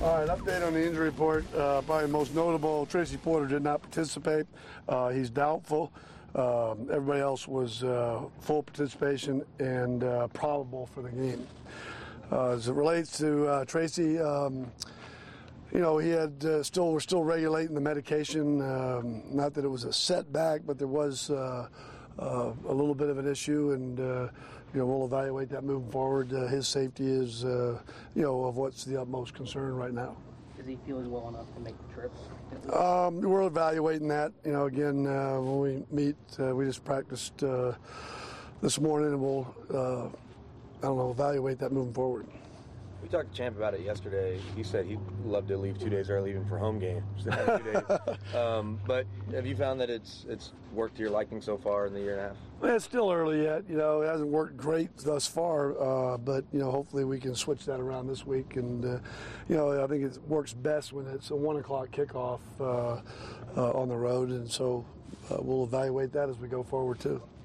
All right, update on the injury report. Probably most notable, Tracy Porter did not participate. He's doubtful. Everybody else was full participation and probable for the game. As it relates to Tracy, he had we're still regulating the medication. Not that it was a setback, but there was a little bit of an issue, and we'll evaluate that moving forward. His safety is, of what's the utmost concern right now. Does he feel he's well enough to make the trip? We're evaluating that. Again, when we meet, we just practiced this morning, and we'll, evaluate that moving forward. We talked to Champ about it yesterday. He said he'd love to leave 2 days early, even for home games. 2 days. But have you found that it's worked to your liking so far in the year and a half? Well, it's still early yet. It hasn't worked great thus far, but hopefully we can switch that around this week. And I think it works best when it's a 1 o'clock kickoff on the road, and so we'll evaluate that as we go forward too.